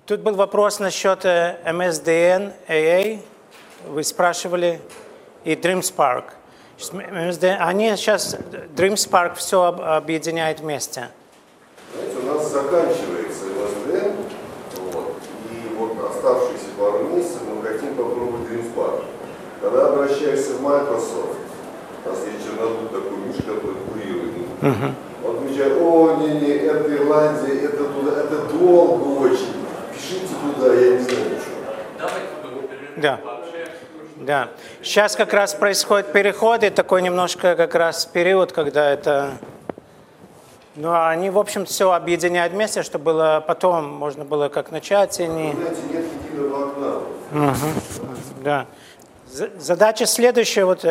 Тут был вопрос насчет MSDN, AA, вы спрашивали, и DreamSpark. Они сейчас, DreamSpark все объединяет вместе. Знаете, у нас заканчивается MSDN, и вот оставшиеся пару месяцев мы хотим попробовать DreamSpark. Когда обращаешься в Microsoft, у нас есть чернобыль такой муж, который курирует. Он отвечает: о, не, это Ирландия, это туда, это долго очень. Пишите туда, я не знаю ничего. Да. Сейчас как раз происходит переход, и такой немножко как раз период, когда это... Ну, они, в общем, все объединяют вместе, чтобы было потом, можно было как начать и не... Знаете, нет единого окна. Да. Задача следующая, вот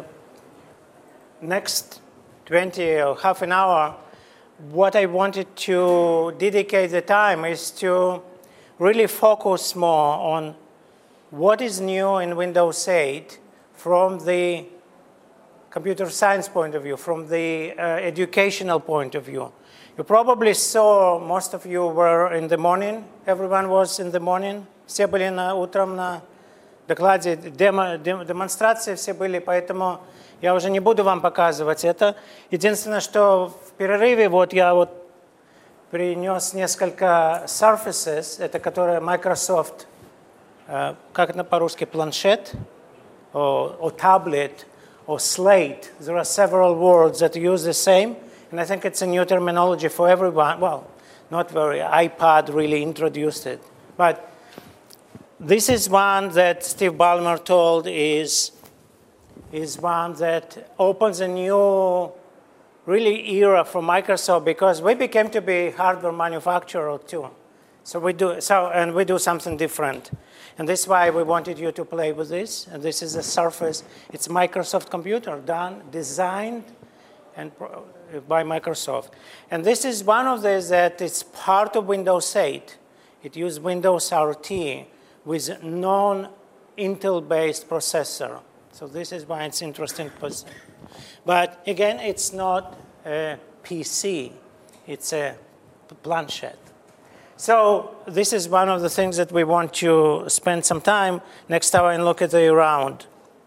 next 20 or half an hour, what I wanted to dedicate the time is to really focus more on what is new in Windows 8 from the computer science point of view, from the educational point of view. You probably saw, most of you were in the morning, everyone was in the morning, все были утром на докладе, демонстрации все были, поэтому я уже не буду вам показывать это. Единственное, что в перерыве вот я вот принес несколько Surfaces, это которые Microsoft, как это по-русски, планшет, or tablet, or slate. There are several words that use the same, and I think it's a new terminology for everyone. Well, not very. iPad really introduced it. But this is one that Steve Ballmer told is one that opens a new really era for Microsoft because we became to be hardware manufacturer too. So we do something different. And this is why we wanted you to play with this. And this is a Surface. It's Microsoft computer designed by Microsoft. And this is one of these that it's part of Windows 8. It uses Windows RT with non-Intel-based processor. So this is why it's interesting. But again, it's not a PC. It's a planchette. So this is one of the things that we want to spend some time next hour and look at the round.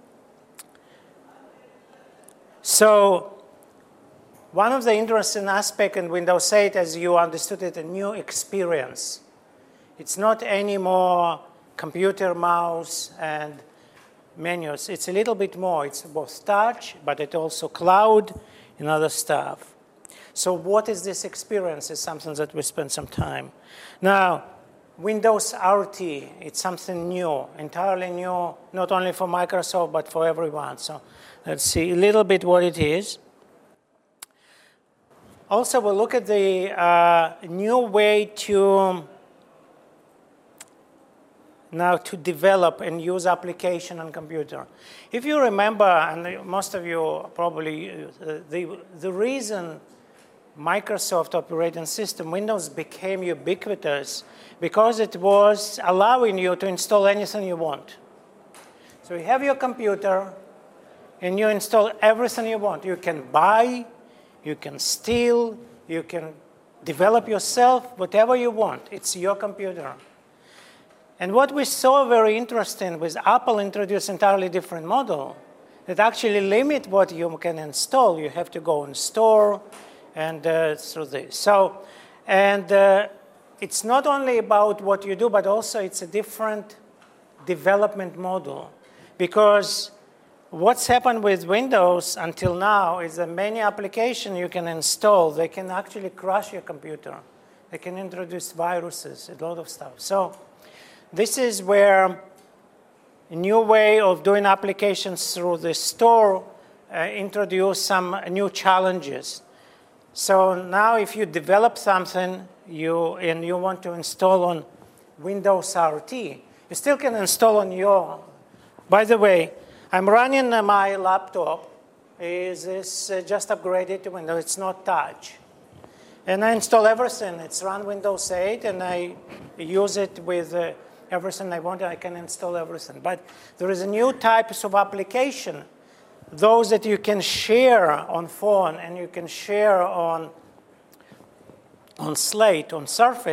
So one of the interesting aspects in Windows 8, as you understood it, a new experience. It's not anymore computer, mouse, and menus. It's a little bit more. It's both touch, but it's also cloud and other stuff. So what is this experience is something that we spend some time. Now, Windows RT, it's something new, entirely new, not only for Microsoft, but for everyone. So let's see a little bit what it is. Also, we'll look at the new way to develop and use application on computer. If you remember, and most of you probably, the reason Microsoft operating system, Windows, became ubiquitous because it was allowing you to install anything you want. So you have your computer, and you install everything you want. You can buy, you can steal, you can develop yourself, whatever you want. It's your computer. And what we saw very interesting was Apple introduced entirely different model that actually limit what you can install. You have to go in store, and through this. So, and it's not only about what you do, but also it's a different development model. Because what's happened with Windows until now is that many applications you can install, they can actually crash your computer. They can introduce viruses, a lot of stuff. So this is where a new way of doing applications through the store introduce some new challenges. So now if you develop something and you want to install on Windows RT, you still can install on your... By the way, I'm running my laptop. It's just upgraded to Windows. It's not touch. And I install everything. It's run Windows 8, and I use it with everything I want. I can install everything. But there is a new types of application, those that you can share on phone and you can share on Slate, on Surface,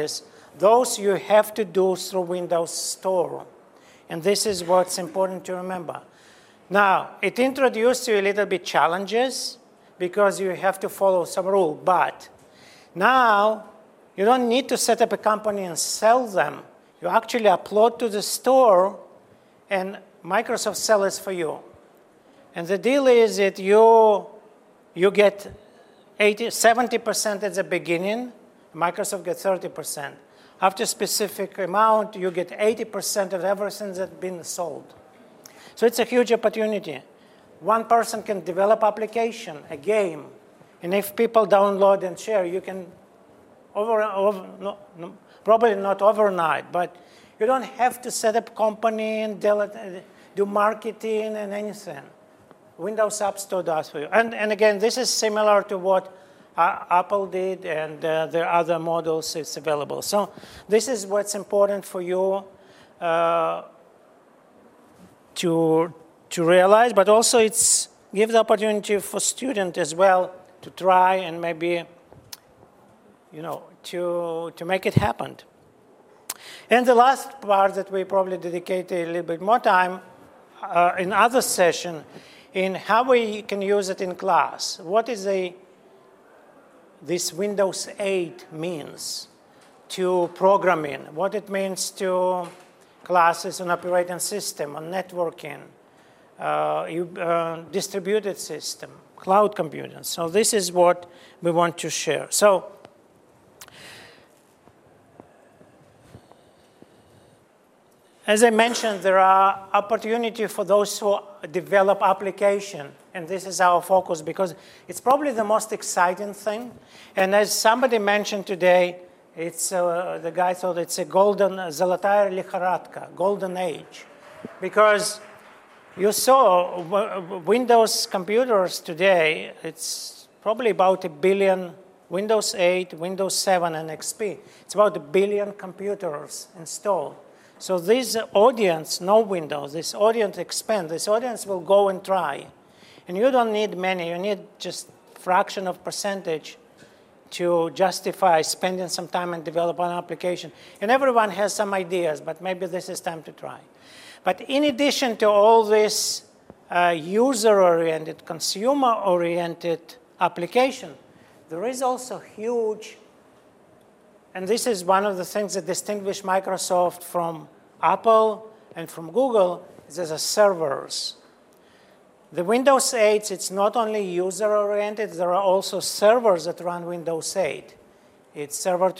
Those you have to do through Windows Store. And this is what's important to remember. Now, it introduced you a little bit challenges because you have to follow some rule. But now, you don't need to set up a company and sell them. You actually upload to the store, and Microsoft sells it for you. And the deal is that you get 70% at the beginning. Microsoft gets 30%. After a specific amount, you get 80% of everything that's been sold. So it's a huge opportunity. One person can develop application, a game, and if people download and share, you can, probably not overnight, but you don't have to set up company and do marketing and anything. Windows App Store does for you. And again, this is similar to what Apple did, and there are other models it's available. So this is what's important for you to realize, but also it's give the opportunity for students as well to try and maybe, to make it happen. And the last part that we probably dedicate a little bit more time in other session in how we can use it in class. What is this Windows 8 means to programming, what it means to classes on operating system, on networking, distributed system, cloud computing. So this is what we want to share. So as I mentioned, there are opportunities for those who develop application, and this is our focus because it's probably the most exciting thing. And as somebody mentioned today, it's the guy thought it's a Zolotaya Likhoradka, golden age, because you saw Windows computers today. It's probably about 1 billion. Windows 8, Windows 7, and XP. It's about 1 billion computers installed. So this audience, no Windows, this audience expands. This audience will go and try. And you don't need many. You need just fraction of percentage to justify spending some time and develop an application. And everyone has some ideas, but maybe this is time to try. But in addition to all this user-oriented, consumer-oriented application, there is also huge. And this is one of the things that distinguish Microsoft from Apple and from Google, is as a servers. The Windows 8, it's not only user-oriented, there are also servers that run Windows 8. It's Server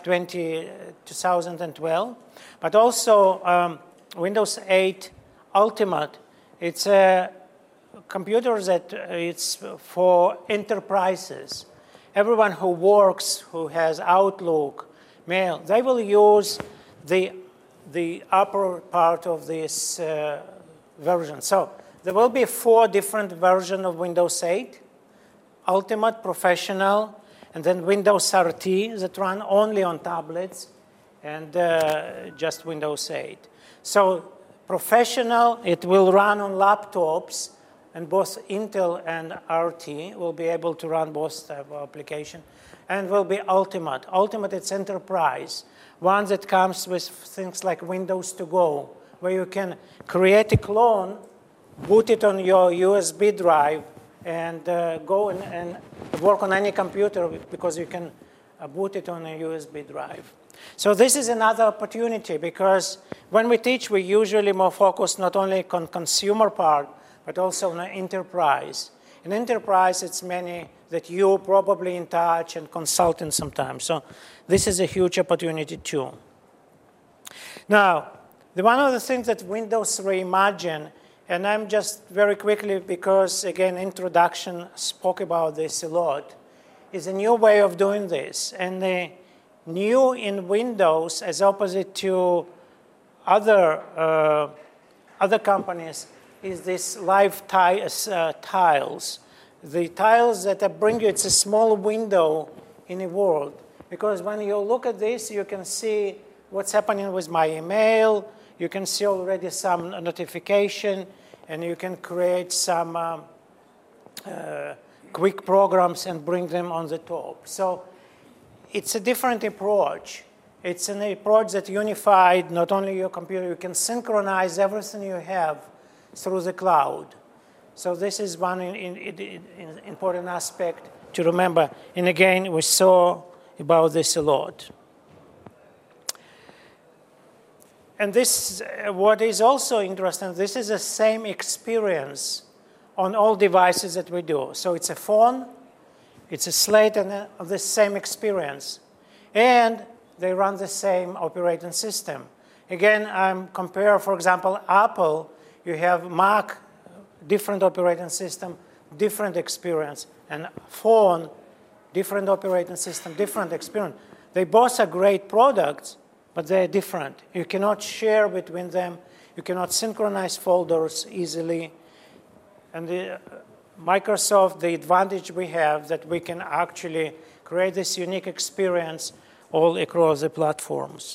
2012, but also Windows 8 Ultimate. It's a computer that it's for enterprises. Everyone who works, who has Outlook, Mail, they will use the upper part of this version. So there will be 4 different versions of Windows 8, Ultimate, Professional, and then Windows RT that run only on tablets, and just Windows 8. So Professional, it will run on laptops, and both Intel and RT will be able to run both type of application, and will be Ultimate. Ultimate, it's enterprise, one that comes with things like Windows to Go, where you can create a clone, boot it on your USB drive, and go and work on any computer because you can boot it on a USB drive. So this is another opportunity because when we teach, we usually more focus not only on consumer part, but also on enterprise. In enterprise, it's many that you probably in touch and consulting sometimes. So this is a huge opportunity too. Now, one of the things that Windows Reimagine, and I'm just very quickly because, again, introduction spoke about this a lot, is a new way of doing this. And the new in Windows, as opposite to other companies, is this live tiles. The tiles that bring you, it's a small window in a world. Because when you look at this, you can see what's happening with my email. You can see already some notification, and you can create some quick programs and bring them on the top. So it's a different approach. It's an approach that unified not only your computer, you can synchronize everything you have through the cloud. So this is one important aspect to remember. And again, we saw about this a lot. And this, what is also interesting, this is the same experience on all devices that we do. So it's a phone, it's a slate, and the same experience. And they run the same operating system. Again, I'm compare, for example, Apple, you have Mac, different operating system, different experience, and phone, different operating system, different experience. They both are great products, but they're different. You cannot share between them. You cannot synchronize folders easily. And Microsoft, the advantage we have that we can actually create this unique experience all across the platforms.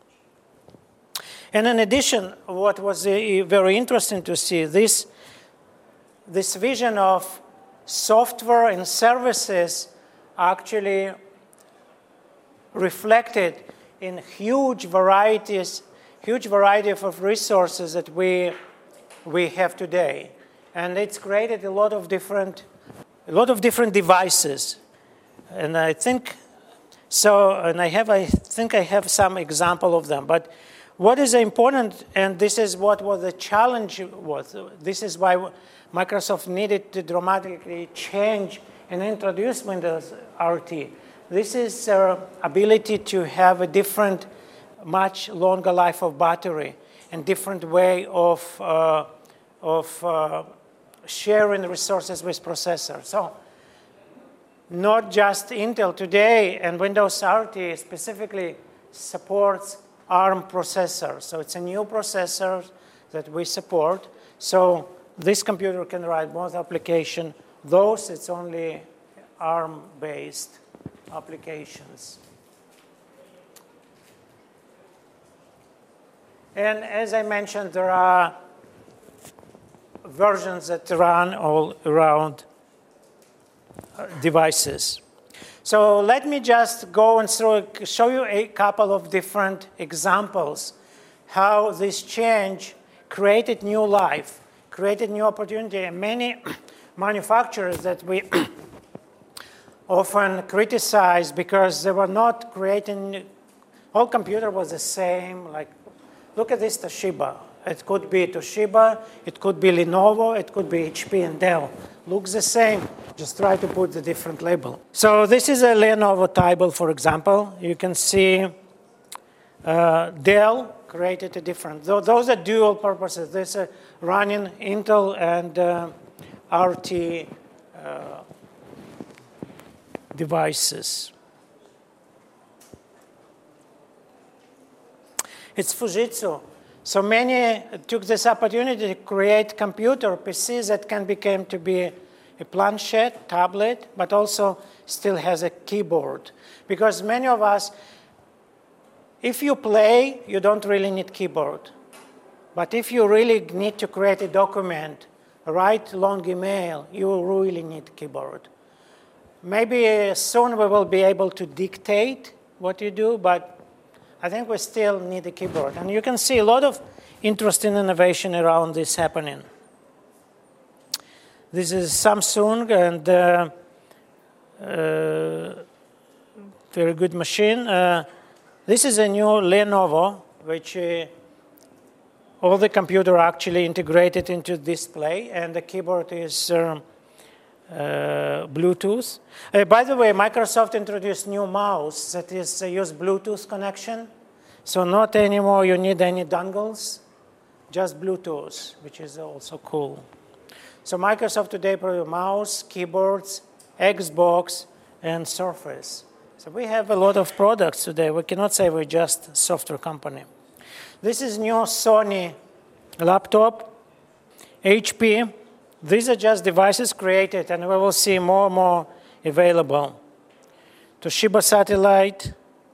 And in addition, what was very interesting to see, this vision of software and services actually reflected in huge variety of resources that we have today. And it's created a lot of different devices. And I think so, and I think I have some example of them. But what is important, and this is what was the challenge was, this is why Microsoft needed to dramatically change and introduce Windows RT. This is their ability to have a different, much longer life of battery and different way of sharing resources with processors. So not just Intel today, and Windows RT specifically supports ARM processors. So it's a new processor that we support. So this computer can write both applications. Those, it's only ARM-based applications. And as I mentioned, there are versions that run all around devices. So let me just go and show you a couple of different examples how this change created new life, created new opportunity. And many manufacturers that we often criticize because they were not creating, all computer was the same. Like, look at this Toshiba. It could be Toshiba, it could be Lenovo, it could be HP and Dell. Looks the same, just try to put the different label. So this is a Lenovo table, for example. You can see Dell created a different, those are dual purposes. This is running Intel and RT devices. It's Fujitsu. So many took this opportunity to create computer PCs that can become to be a planchette, tablet, but also still has a keyboard. Because many of us, if you play, you don't really need keyboard. But if you really need to create a document, write long email, you really need keyboard. Maybe soon we will be able to dictate what you do, but I think we still need a keyboard. And you can see a lot of interesting innovation around this happening. This is Samsung, and very good machine. This is a new Lenovo, which all the computer actually integrated into display, and the keyboard is Bluetooth. By the way, Microsoft introduced new mouse that is use Bluetooth connection. So not anymore you need any dongles, just Bluetooth, which is also cool. So Microsoft today produces mouse, keyboards, Xbox, and Surface. So we have a lot of products today. We cannot say we're just a software company. This is new Sony laptop, HP. These are just devices created, and we will see more and more available. Toshiba Satellite.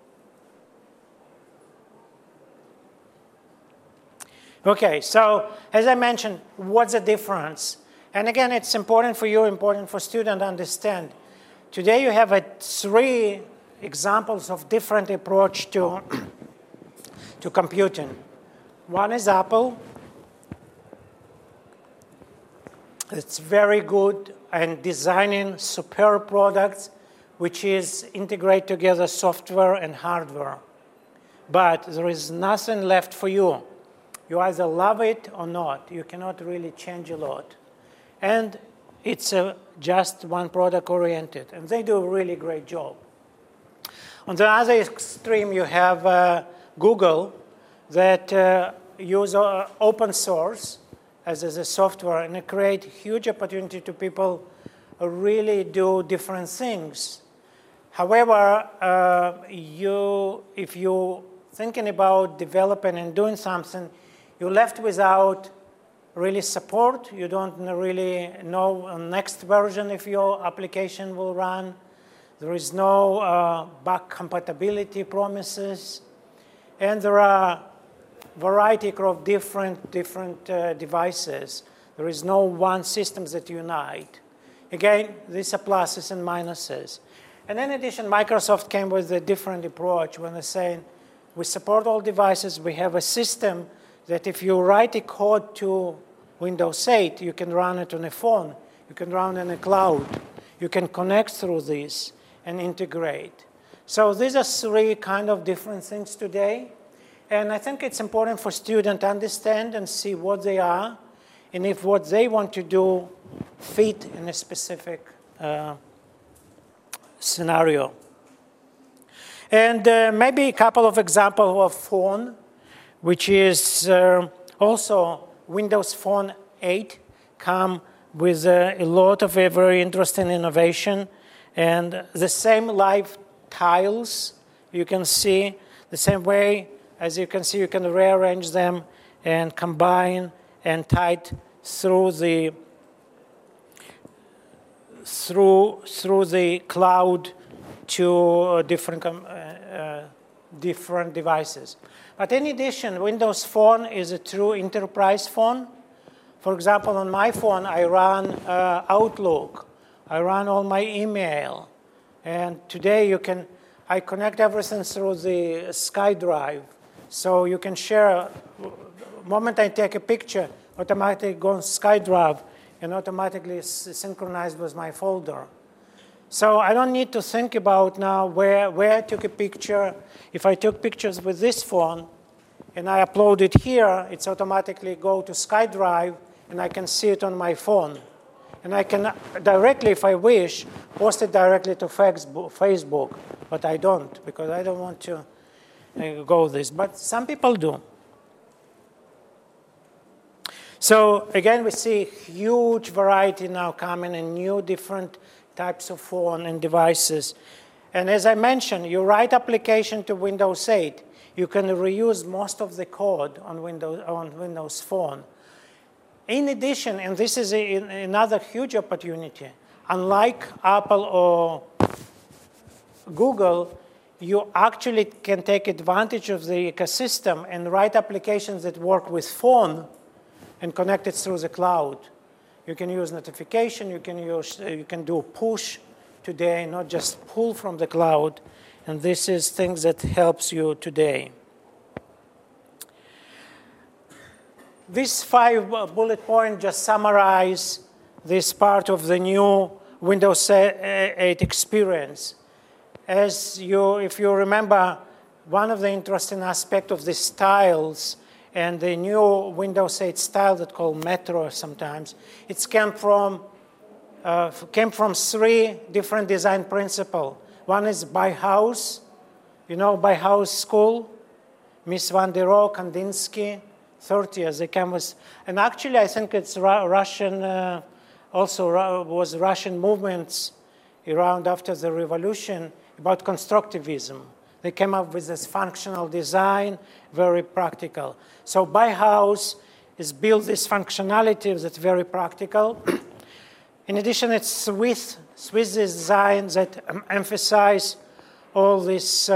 Okay, so as I mentioned, what's the difference? And again, it's important for you, important for students to understand. Today you have three examples of different approach to, to computing. One is Apple. It's very good in designing superb products, which is integrate together software and hardware. But there is nothing left for you. You either love it or not. You cannot really change a lot. And it's just one product oriented. And they do a really great job. On the other extreme, you have Google that use open source as a software, and it create huge opportunity to people who really do different things. However, if you're thinking about developing and doing something, you're left without really support. You don't really know the next version if your application will run. There is no back compatibility promises. And there are variety of different devices. There is no one system that unite. Again, these are pluses and minuses. And in addition, Microsoft came with a different approach when they're saying, we support all devices. We have a system that if you write a code to Windows 8, you can run it on a phone. You can run it in a cloud. You can connect through this and integrate. So these are three kind of different things today. And I think it's important for students to understand and see what they are, and if what they want to do fit in a specific scenario. And maybe a couple of examples of phone, which is also Windows Phone 8 come with a lot of very interesting innovation. And the same live tiles, you can see the same way. As you can see, you can rearrange them and combine and type through the cloud to different devices. But in addition, Windows Phone is a true enterprise phone. For example, on my phone, I run Outlook. I run all my email. And today I connect everything through the SkyDrive. So you can share, the moment I take a picture, automatically go on SkyDrive and automatically synchronize with my folder. So I don't need to think about now where I took a picture. If I took pictures with this phone and I upload it here, it's automatically go to SkyDrive and I can see it on my phone. And I can directly, if I wish, post it directly to Facebook, but I don't because I don't want to go this, but some people do. So again, we see huge variety now coming in new different types of phone and devices. And as I mentioned, you write application to Windows 8, you can reuse most of the code on Windows Phone. In addition, and this is another huge opportunity, unlike Apple or Google, you actually can take advantage of the ecosystem and write applications that work with phone and connect it through the cloud. You can use notification, you can do push today, not just pull from the cloud. And this is things that helps you today. These 5 bullet points just summarize this part of the new Windows 8 experience. If you remember, one of the interesting aspects of the styles and the new Windows 8 style that's called Metro sometimes, it came from 3 different design principles. One is Bauhaus, you know Bauhaus school, Mies van der Rohe, Kandinsky, 30 years they came with, and actually I think it's Russian, also was Russian movements around after the revolution about constructivism. They came up with this functional design, very practical. So Bauhaus is built this functionality that's very practical. In addition, it's Swiss design that emphasize all these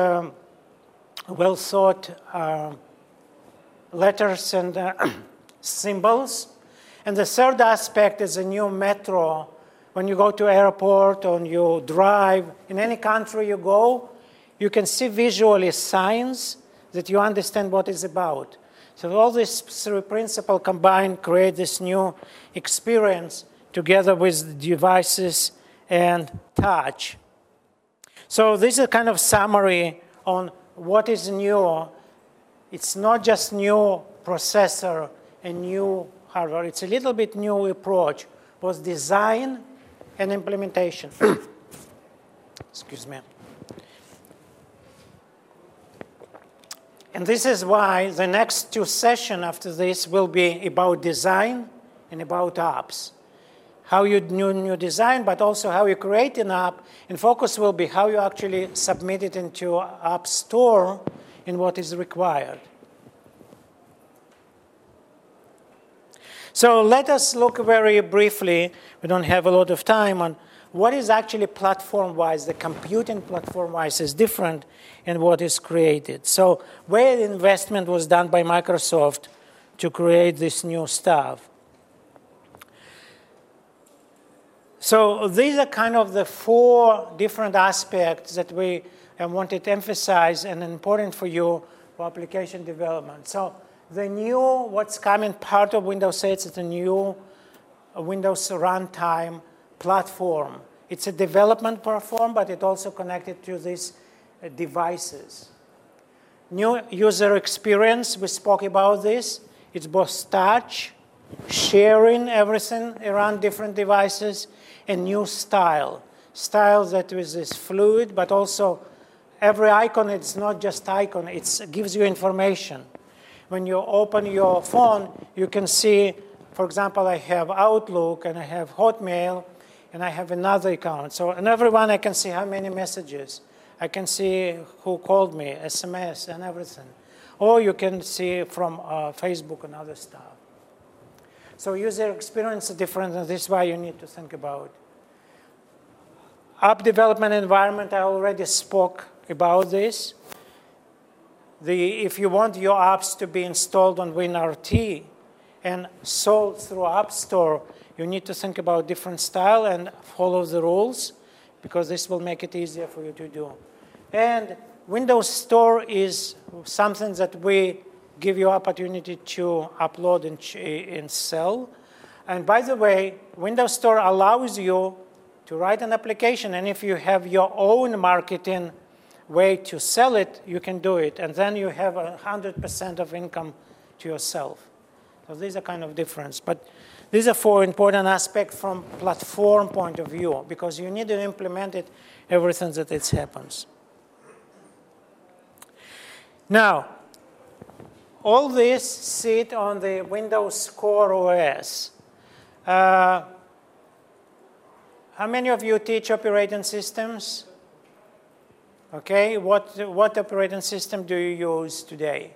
well-thought letters and symbols. And the third aspect is a new metro. When you go to airport or you drive, in any country you go, you can see visually signs that you understand what it's about. So all these three principles combined create this new experience together with devices and touch. So this is a kind of summary on what is new. It's not just new processor and new hardware. It's a little bit new approach, both design and implementation. Excuse me. And this is why the next two sessions after this will be about design and about apps. How you do new design, but also how you create an app. And focus will be how you actually submit it into App Store and what is required. So let us look very briefly, we don't have a lot of time, on what is actually platform-wise, the computing platform-wise is different and what is created. So where the investment was done by Microsoft to create this new stuff. So these are kind of the four different aspects that we wanted to emphasize and important for you for application development. So the new, what's coming part of Windows 8 is the new Windows runtime platform. It's a development platform, but it's also connected to these devices. New user experience, we spoke about this. It's both touch, sharing everything around different devices, and new style. Style that is fluid, but also every icon, it's not just icon, it gives you information. When you open your phone, you can see, for example, I have Outlook, and I have Hotmail, and I have another account. So in every one, I can see how many messages. I can see who called me, SMS, and everything. Or you can see from Facebook and other stuff. So user experience is different, and this is why you need to think about. App development environment, I already spoke about this. If you want your apps to be installed on WinRT and sold through App Store, you need to think about different style and follow the rules, because this will make it easier for you to do. And Windows Store is something that we give you opportunity to upload and sell. And by the way, Windows Store allows you to write an application, and if you have your own marketing way to sell it, you can do it. And then you have 100% of income to yourself. So these are kind of different. But these are four important aspects from platform point of view, because you need to implement it, everything that it happens. Now, all this sit on the Windows Core OS. How many of you teach operating systems? Okay, what operating system do you use today?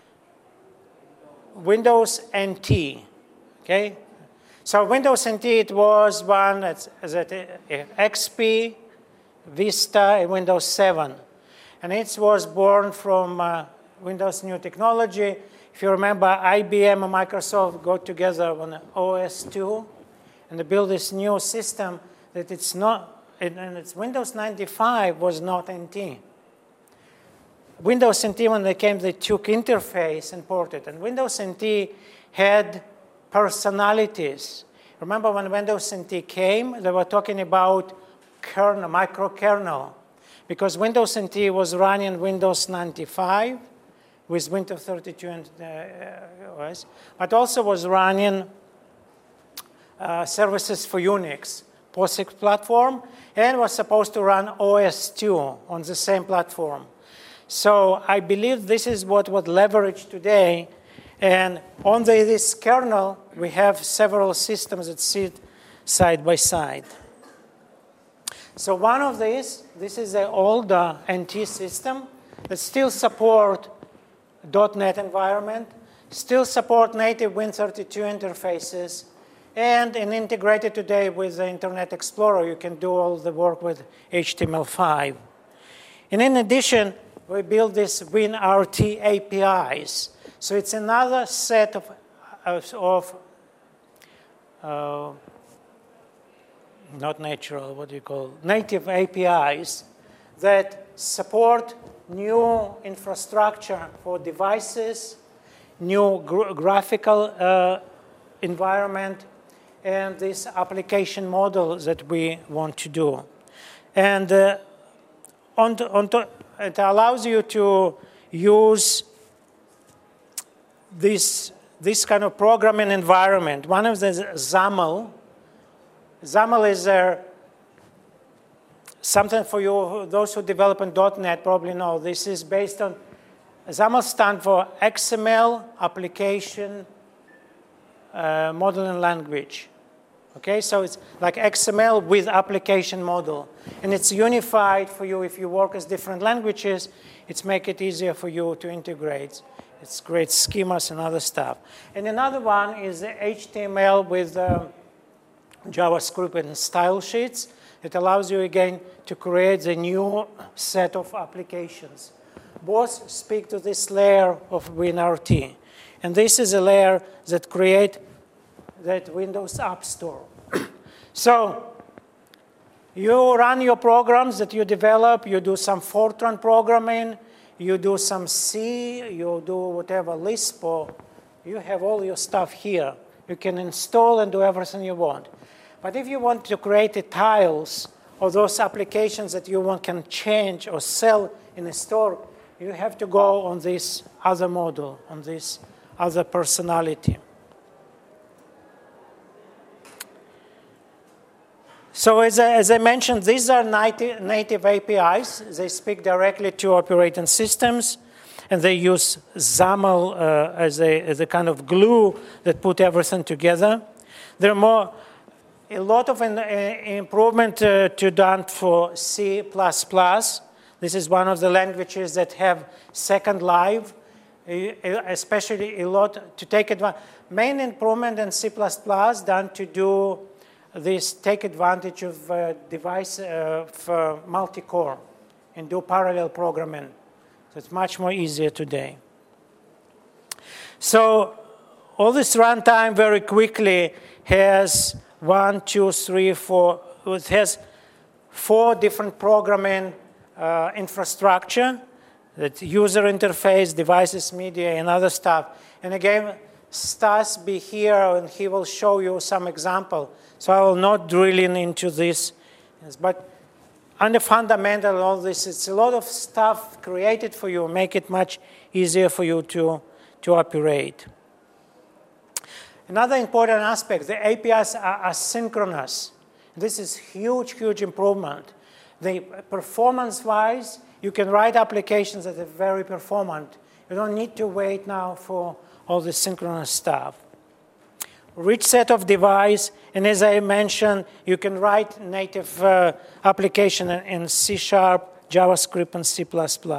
Windows NT, okay? So Windows NT, it was one that's XP, Vista, and Windows 7. And it was born from Windows New Technology. If you remember, IBM and Microsoft got together on OS/2 and they built this new system that it's not, and it's Windows 95 was not NT. Windows NT, when they came, they took interface and ported. And Windows NT had personalities. Remember when Windows NT came, they were talking about kernel, microkernel, because Windows NT was running Windows 95 with Windows 32 and OS, but also was running services for Unix, POSIX platform, and was supposed to run OS/2 on the same platform. So I believe this is what was leveraged today. And on this kernel, we have several systems that sit side by side. So one of these, this is an old NT system that still support .NET environment, still support native Win32 interfaces, and integrated today with the Internet Explorer, you can do all the work with HTML5. And in addition, we built this WinRT APIs. So it's another set of not natural, what do you call, native APIs that support new infrastructure for devices, new graphical environment, and this application model that we want to do. And it allows you to use this kind of programming environment. One of them is XAML. XAML is something for you, those who develop in .NET probably know. This is based on, XAML stands for XML Application Modeling Language. Okay, so it's like XML with application model. And it's unified for you if you work as different languages. It's make it easier for you to integrate. It's great schemas and other stuff. And another one is the HTML with JavaScript and style sheets. It allows you, again, to create a new set of applications. Both speak to this layer of WinRT. And this is a layer that creates that Windows App Store. So you run your programs that you develop. You do some Fortran programming. You do some C. You do whatever, Lisp. Or you have all your stuff here. You can install and do everything you want. But if you want to create the tiles or those applications that you want can change or sell in a store, you have to go on this other model, on this other personality. So as I mentioned, these are native APIs. They speak directly to operating systems, and they use XAML as a kind of glue that put everything together. There are a lot of improvement to done for C++. This is one of the languages that have second life, especially a lot to take advantage. Main improvement in C++ done to do this, take advantage of device for multi-core and do parallel programming. So it's much more easier today. So all this runtime very quickly has 1, 2, 3, 4. It has 4 different programming infrastructure, that user interface, devices, media, and other stuff. And again, Stas be here, and he will show you some example. So I will not drill into this. Yes, but on the fundamental, all this, it's a lot of stuff created for you, make it much easier for you to operate. Another important aspect, the APIs are asynchronous. This is huge, huge improvement. The performance-wise, you can write applications that are very performant. You don't need to wait now for all the synchronous stuff. Rich set of device, and as I mentioned, you can write native application in C#, JavaScript, and C++.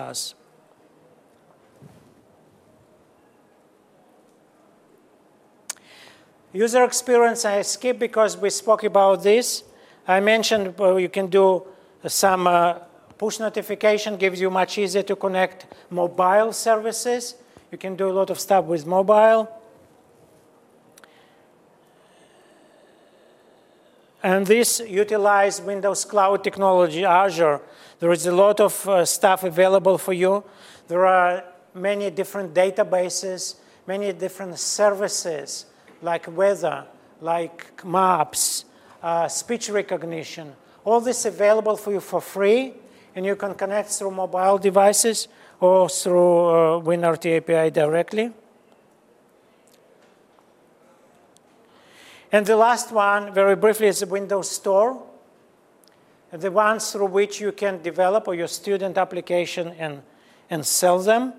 User experience, I skip because we spoke about this. I mentioned you can do some push notification, gives you much easier to connect mobile services. You can do a lot of stuff with mobile. And this utilizes Windows Cloud technology, Azure. There is a lot of stuff available for you. There are many different databases, many different services, like weather, like maps, speech recognition. All this available for you for free, and you can connect through mobile devices or through WinRT API directly. And the last one, very briefly, is the Windows Store, the ones through which you can develop or your student application and sell them.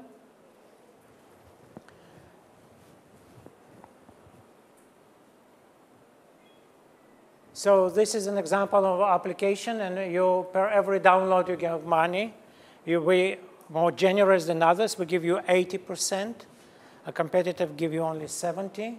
So this is an example of application, and you, per every download, you get money. We more generous than others. We give you 80%. A competitive give you only 70%.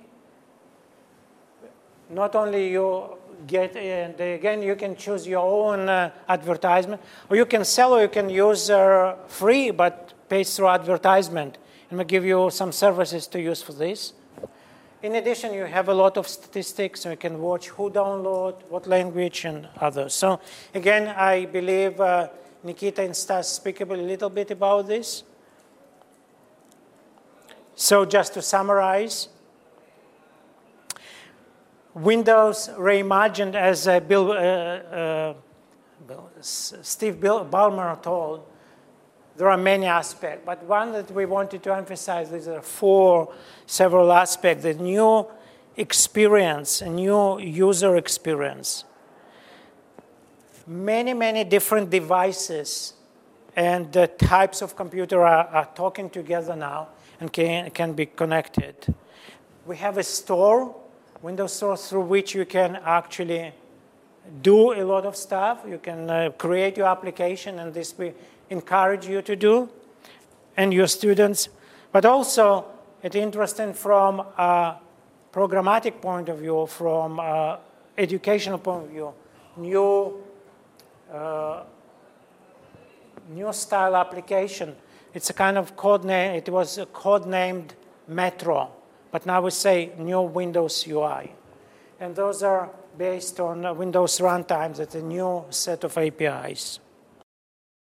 Not only you get, and again, you can choose your own advertisement, or you can sell, or you can use free, but pay through advertisement. And we give you some services to use for this. In addition, you have a lot of statistics, so you can watch who download, what language, and others. So again, I believe Nikita and Stas speak a little bit about this. So just to summarize, Windows reimagined, as Steve Ballmer told, there are many aspects, but one that we wanted to emphasize is there are several aspects: the new experience, a new user experience. Many different devices and types of computer are talking together now and can be connected. We have a store, Windows Store, through which you can actually do a lot of stuff. You can create your application, and this we encourage you to do, and your students. But also, it's interesting from a programmatic point of view, from an educational point of view, new style application. It's a kind of code name. It was a code named Metro, but now we say new Windows UI. And those are based on Windows runtimes. It's a new set of APIs.